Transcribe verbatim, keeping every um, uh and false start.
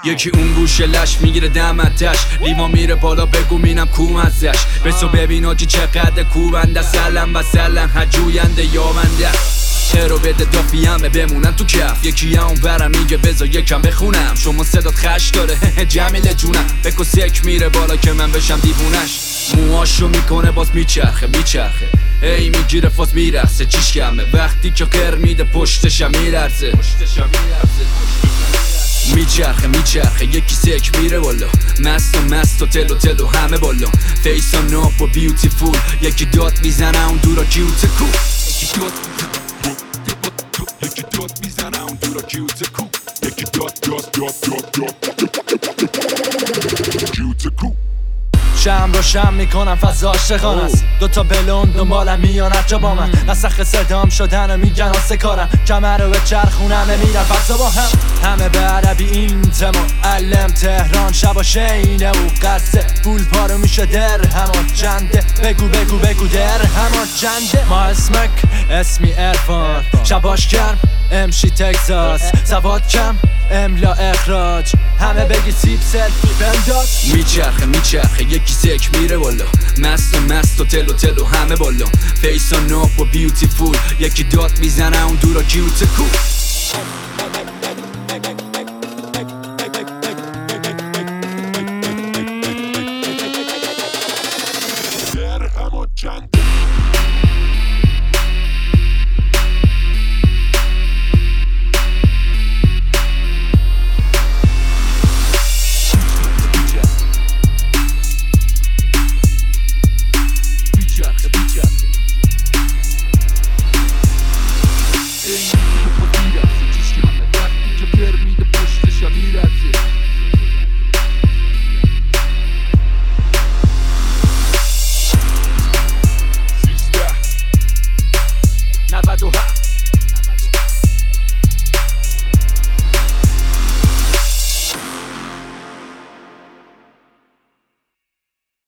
یکی اون گوشه لش میگیره دمتش، لیما میره بالا بگو مینم کوم ازش. بسو ببین آجی چقدر کوبنده، سلم و سلم هجوینده یابنده. رو بده دافی همه بمونن تو کف، یکی اون برم میگه بذار یکم بخونم. شما صدات خش داره جمیل جونم، بکو سک میره بالا که من بشم دیوونش. موهاشو میکنه باز میچرخه میچرخه، ای میگیره فاز میرخصه. چیش کمه وقتی که قر میده پشتشم میلرزه. میچرخه میچرخه یکی سک میره بالا، مست و مست و تلو تلو همه بالا. فیس و ناپ و بیوتیفول، یکی داد میزنه اون دورا کیوت کو. یکی داد یکی داد میزنه اون دورا کیوت کو. یکی داد داد داد داد داد کیوت کو. شم رو شم میکنم فضا عاشقان است، دوتا بلون دنبالم میان هر جا با من. نسخ صدام شدن و میگن آسه کارم، کمر رو به چرخونم میرم فضا با هم. همه به عربی این تما علم تهران شبا شینه و قصه پول پارو میشه در همان چنده. بگو بگو بگو در همان چنده. ما اسمک اسمی ارفان، شباش کم امشی تگزاس، سواد کم املا اخراج، همه بگی سیب سلفی بنداز. میچرخه میچرخه یکی سک میره بالا، مست و مست و تلو تلو همه بالا. فیس و ناپ و بیوتیفول، یکی داد میزنه اون دورا کیوت کو.